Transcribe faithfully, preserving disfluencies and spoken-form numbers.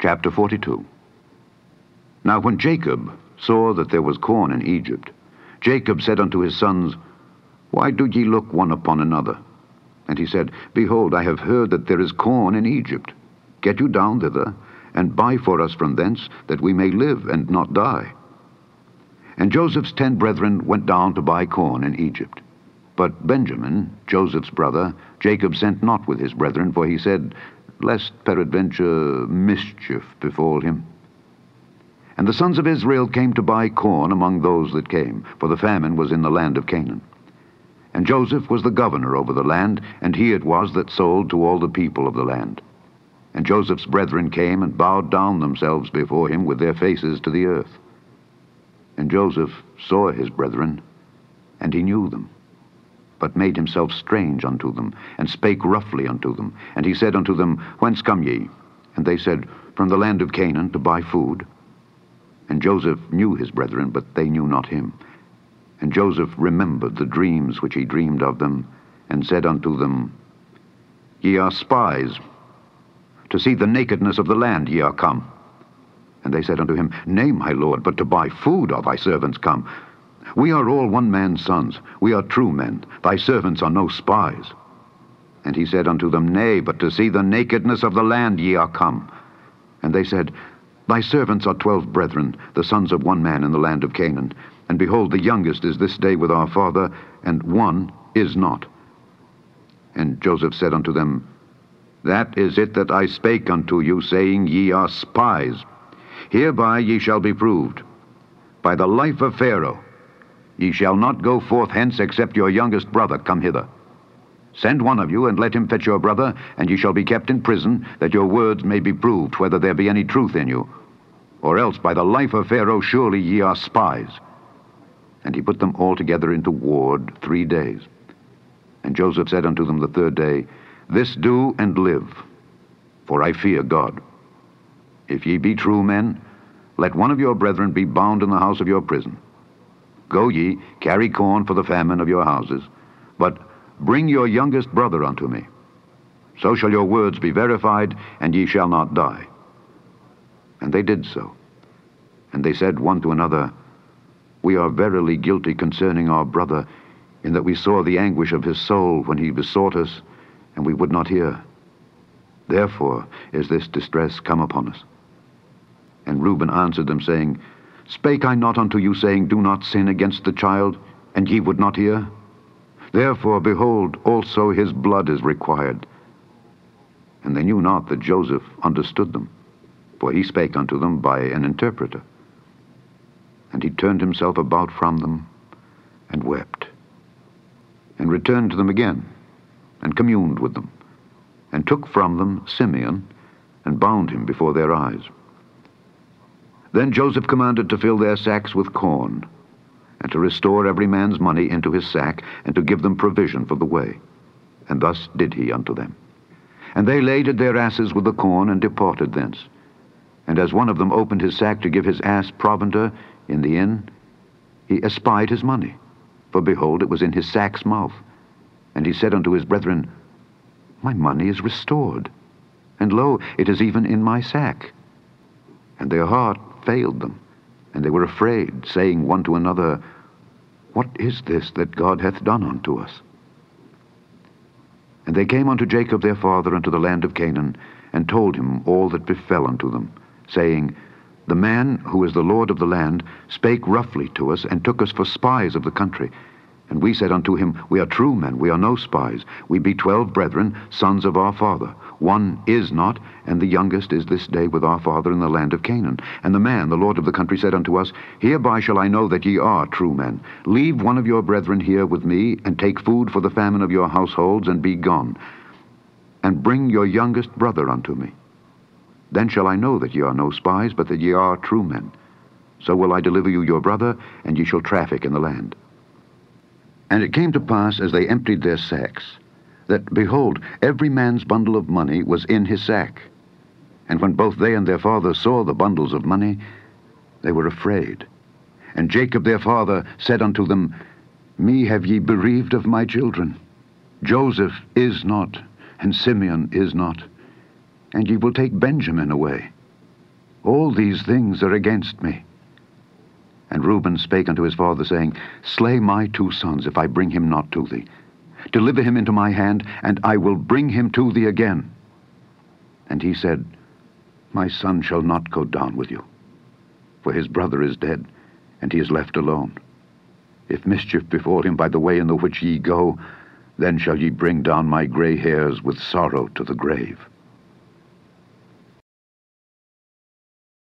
Chapter forty-two. Now when Jacob saw that there was corn in Egypt, Jacob said unto his sons, Why do ye look one upon another? And he said, Behold, I have heard that there is corn in Egypt. Get you down thither, and buy for us from thence, that we may live and not die. And Joseph's ten brethren went down to buy corn in Egypt. But Benjamin, Joseph's brother, Jacob sent not with his brethren, for he said, Lest peradventure mischief befall him. And the sons of Israel came to buy corn among those that came, for the famine was in the land of Canaan. And Joseph was the governor over the land, and he it was that sold to all the people of the land. And Joseph's brethren came and bowed down themselves before him with their faces to the earth. And Joseph saw his brethren, and he knew them, but made himself strange unto them, and spake roughly unto them. And he said unto them, Whence come ye? And they said, From the land of Canaan, to buy food. And Joseph knew his brethren, but they knew not him. And Joseph remembered the dreams which he dreamed of them, and said unto them, Ye are spies. To see the nakedness of the land ye are come. And they said unto him, Nay, my lord, but to buy food are thy servants come. We are all one man's sons. We are true men. Thy servants are no spies. And he said unto them, Nay, but to see the nakedness of the land ye are come. And they said, Thy servants are twelve brethren, the sons of one man in the land of Canaan. And behold, the youngest is this day with our father, and one is not. And Joseph said unto them, That is it that I spake unto you, saying, Ye are spies. Hereby ye shall be proved. By the life of Pharaoh, ye shall not go forth hence, except your youngest brother come hither. Send one of you, and let him fetch your brother, and ye shall be kept in prison, that your words may be proved, whether there be any truth in you. Or else by the life of Pharaoh surely ye are spies. And he put them all together into ward three days. And Joseph said unto them the third day, This do and live, for I fear God. If ye be true men, let one of your brethren be bound in the house of your prison. Go ye, carry corn for the famine of your houses, but bring your youngest brother unto me. So shall your words be verified, and ye shall not die. And they did so. And they said one to another, We are verily guilty concerning our brother, in that we saw the anguish of his soul when he besought us, and we would not hear. Therefore is this distress come upon us. And Reuben answered them, saying, Spake I not unto you, saying, Do not sin against the child, and ye would not hear? Therefore, behold, also his blood is required. And they knew not that Joseph understood them, for he spake unto them by an interpreter. And he turned himself about from them, and wept, and returned to them again, and communed with them, and took from them Simeon, and bound him before their eyes. Then Joseph commanded to fill their sacks with corn, and to restore every man's money into his sack, and to give them provision for the way. And thus did he unto them. And they laded their asses with the corn, and departed thence. And as one of them opened his sack to give his ass provender in the inn, he espied his money, for behold, it was in his sack's mouth. And he said unto his brethren, My money is restored, and lo, it is even in my sack. And their heart failed them, and they were afraid, saying one to another, What is this that God hath done unto us? And they came unto Jacob their father unto the land of Canaan, and told him all that befell unto them, saying, The man who is the Lord of the land spake roughly to us, and took us for spies of the country. And we said unto him, We are true men, we are no spies. We be twelve brethren, sons of our father. One is not, and the youngest is this day with our father in the land of Canaan. And the man, the Lord of the country, said unto us, Hereby shall I know that ye are true men. Leave one of your brethren here with me, and take food for the famine of your households, and be gone. And bring your youngest brother unto me. Then shall I know that ye are no spies, but that ye are true men. So will I deliver you your brother, and ye shall traffic in the land. And it came to pass, as they emptied their sacks, that, behold, every man's bundle of money was in his sack. And when both they and their father saw the bundles of money, they were afraid. And Jacob their father said unto them, Me have ye bereaved of my children. Joseph is not, and Simeon is not. And ye will take Benjamin away. All these things are against me. And Reuben spake unto his father, saying, Slay my two sons, if I bring him not to thee. Deliver him into my hand, and I will bring him to thee again. And he said, My son shall not go down with you, for his brother is dead, and he is left alone. If mischief befall him by the way in the which ye go, then shall ye bring down my gray hairs with sorrow to the grave.